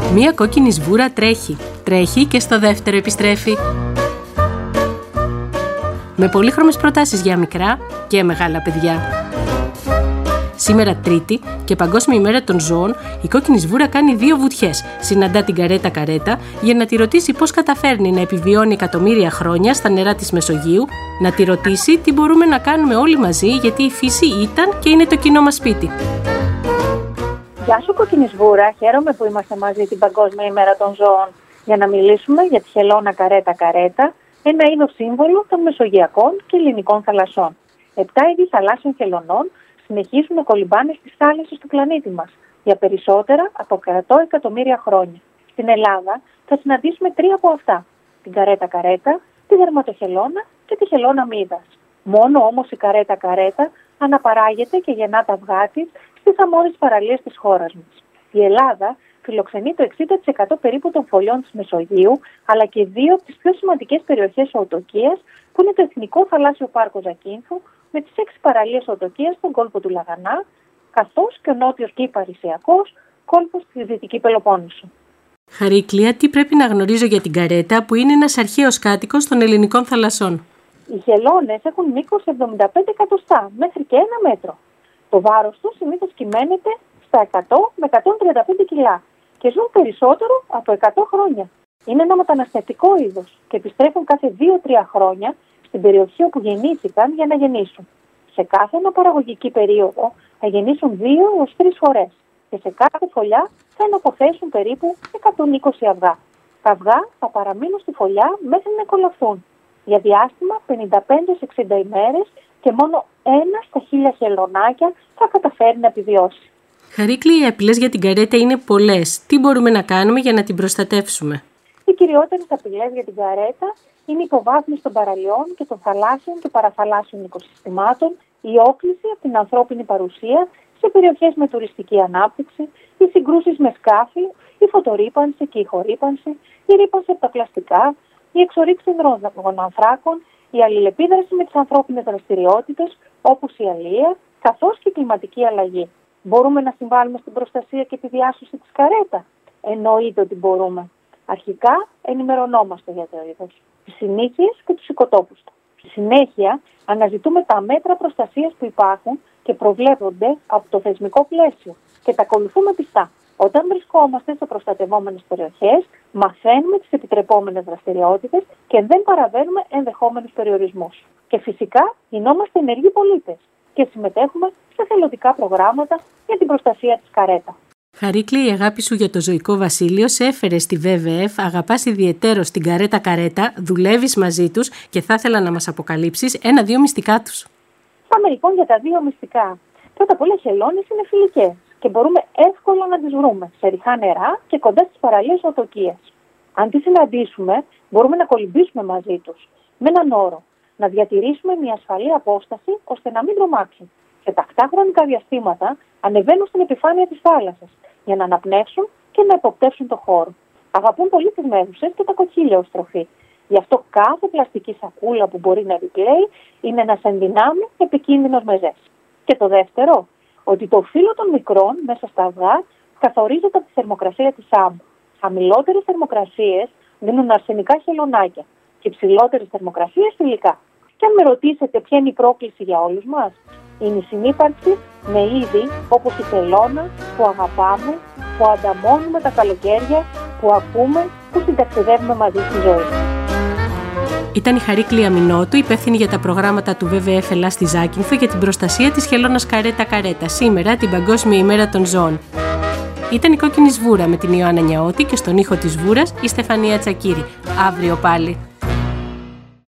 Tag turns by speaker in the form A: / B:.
A: Μία κόκκινη σβούρα τρέχει. Τρέχει και στο δεύτερο επιστρέφει. Με πολύχρωμες προτάσεις για μικρά και μεγάλα παιδιά. Σήμερα Τρίτη και Παγκόσμια ημέρα των ζώων, η κόκκινη σβούρα κάνει 2 βουτιές. Συναντά την καρέτα για να τη ρωτήσει πώς καταφέρνει να επιβιώνει εκατομμύρια χρόνια στα νερά της Μεσογείου, να τη ρωτήσει τι μπορούμε να κάνουμε όλοι μαζί, γιατί η φύση ήταν και είναι το κοινό μας σπίτι.
B: Γεια σου κόκκινη σβούρα, χαίρομαι που είμαστε μαζί την Παγκόσμια ημέρα των ζώων για να μιλήσουμε για τη χελώνα καρέτα, ένα είδος σύμβολο των μεσογειακών και ελληνικών θαλασσών. 7 είδη θαλάσσιων χελωνών συνεχίζουν να κολυμπάνε στις θάλασσες του πλανήτη μας για περισσότερα από 100 εκατομμύρια χρόνια. Στην Ελλάδα θα συναντήσουμε 3 από αυτά, την καρέτα, τη δερματοχελώνα και τη χελώνα μύδας. Μόνο όμως η καρέτα αναπαράγεται και γεννά τα αυγά της στις αμμώδεις παραλίες της χώρας μας. Η Ελλάδα φιλοξενεί το 60% περίπου των φωλιών της Μεσογείου, αλλά και 2 από τις πιο σημαντικές περιοχές οτοκίας, που είναι το Εθνικό Θαλάσσιο Πάρκο Ζακίνθου, με τις 6 παραλίες οτοκίας στον κόλπο του Λαγανά, καθώς και ο νότιος και υπαρησιακός κόλπος στη Δυτική Πελοπόννησο.
A: Χαρίκλια, τι πρέπει να γνωρίζω για την καρέτα, που είναι ένας αρχαίος κάτοικος των ελληνικών θαλασσών?
B: Οι χελώνες έχουν μήκος 75 εκατοστά μέχρι και 1 μέτρο. Το βάρος τους συνήθως κυμαίνεται στα 100 με 135 κιλά και ζουν περισσότερο από 100 χρόνια. Είναι ένα μεταναστευτικό είδος και επιστρέφουν κάθε 2-3 χρόνια στην περιοχή όπου γεννήθηκαν για να γεννήσουν. Σε κάθε αναπαραγωγική περίοδο θα γεννήσουν 2-3 φορές και σε κάθε φωλιά θα εναποθέσουν περίπου 120 αυγά. Τα αυγά θα παραμείνουν στη φωλιά μέχρι να κολαφθούν για διάστημα 55-60 ημέρες και μόνο 1 στα 1000 χελωνάκια θα καταφέρει να επιβιώσει.
A: Χαρίκλη, οι απειλές για την καρέτα είναι πολλές. Τι μπορούμε να κάνουμε για να την προστατεύσουμε?
B: Οι κυριότερες απειλές για την καρέτα είναι η υποβάθμιση των παραλιών και των θαλάσσιων και παραθαλάσσιων οικοσυστημάτων, η όκληση από την ανθρώπινη παρουσία σε περιοχές με τουριστική ανάπτυξη, οι συγκρούσεις με σκάφη, η φωτορύπανση και η ηχορύπανση, η ρύπανση από τα πλαστικά, η εξορύξη υδρογων ανθράκων, η αλληλεπίδραση με τις ανθρώπινες δραστηριότητες όπως η αλεία, καθώς και η κλιματική αλλαγή. Μπορούμε να συμβάλλουμε στην προστασία και τη διάσωση της καρέτα? Εννοείται ότι μπορούμε. Αρχικά ενημερωνόμαστε για το είδος, τις συνήθειες και τους οικοτόπους του. Στη συνέχεια αναζητούμε τα μέτρα προστασίας που υπάρχουν και προβλέπονται από το θεσμικό πλαίσιο και τα ακολουθούμε πιστά. Όταν βρισκόμαστε σε προστατευόμενες περιοχές, μαθαίνουμε τις επιτρεπόμενες δραστηριότητες και δεν παραβαίνουμε ενδεχόμενους περιορισμούς. Και φυσικά γινόμαστε ενεργοί πολίτες και συμμετέχουμε σε θελοντικά προγράμματα για την προστασία της καρέτα.
A: Χαρίκλη, η αγάπη σου για το ζωικό βασίλειο σε έφερε στη WWF, αγαπάς ιδιαιτέρως την καρέτα, δουλεύεις μαζί τους και θα ήθελα να μας αποκαλύψεις 1-2 μυστικά τους.
B: Πάμε λοιπόν για τα 2 μυστικά. Πρώτα απ' όλα, οι χελώνες είναι φιλικές και μπορούμε εύκολα να τις βρούμε σε ρηχά νερά και κοντά στις παραλίες οτοκίας. Αν τις συναντήσουμε, μπορούμε να κολυμπήσουμε μαζί τους με έναν όρο, να διατηρήσουμε μια ασφαλή απόσταση ώστε να μην τρομάξουν. Σε τακτά χρονικά διαστήματα ανεβαίνουν στην επιφάνεια της θάλασσας για να αναπνεύσουν και να εποπτεύσουν το χώρο. Αγαπούν πολύ τις μέδουσες και τα κοκκίλια ως τροφή. Γι' αυτό κάθε πλαστική σακούλα που μπορεί να επιπλέει είναι ένας ενδυνάμει επικίνδυνος μεζές. Και το δεύτερο, ότι το φύλλο των μικρών μέσα στα αυγά καθορίζεται από τη θερμοκρασία της άμμου. Χαμηλότερες θερμοκρασίες δίνουν αρσενικά χελωνάκια και υψηλότερες θερμοκρασίες θηλυκά. Και αν με ρωτήσετε ποια είναι η πρόκληση για όλους μας, είναι η συνύπαρξη με είδη όπως η χελώνα που αγαπάμε, που ανταμώνουμε τα καλοκαίρια, που ακούμε, που συνταξιδεύουμε μαζί στη ζωή.
A: Ήταν η Χαρίκλη Αμινότου, υπεύθυνη για τα προγράμματα του WWF Ελλάς στη Ζάκυνθο για την προστασία της χελώνας καρέτα, σήμερα την Παγκόσμια ημέρα των ζώων. Ήταν η Κόκκινη Σβούρα με την Ιωάννα Νιαώτη και στον ήχο της Σβούρας η Στεφανία Τσακύρη. Αύριο πάλι.